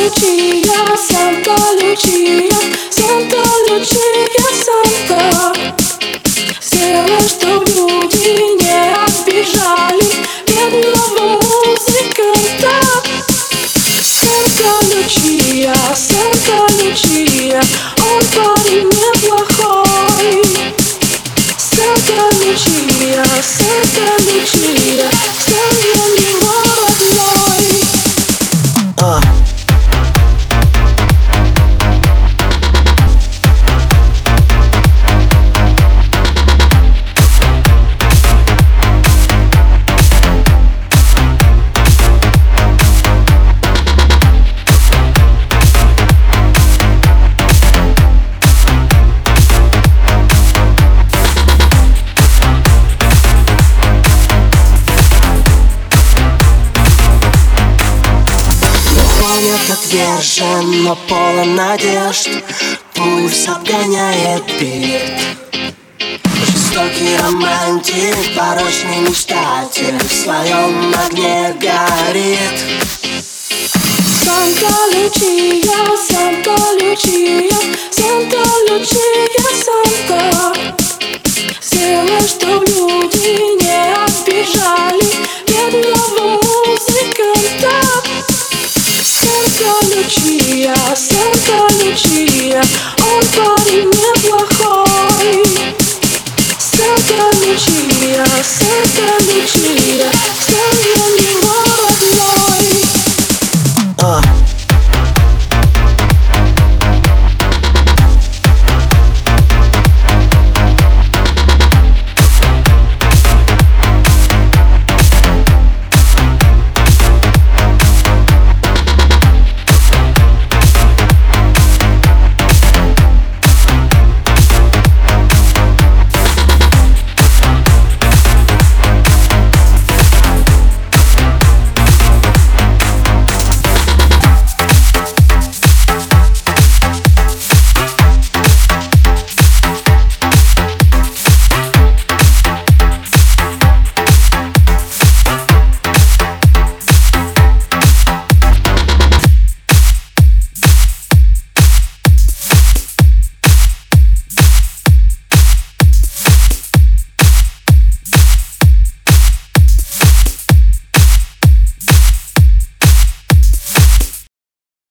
Lucia, Santa Lucia, Santa Lucia, Санта. Сделай, чтоб люди не обижали бедного музыканта. Санта Лючия, Санта Лючия, он парень неплохой. Санта Лючия, Санта Лючия, зовем его родной. Отвержен, но полон надежд, пульс обгоняет бит. Жестокий романтик, порочный мечтатель, в своем огне горит. Санта Лючия, Санта Лючия, Санта Лючия, Санта. Сделай, чтоб люди не обижали бедного музыканта. Санта Лючия, Санта Лючия, он парень неплохой. Санта Лючия, Санта Лючия, зовем его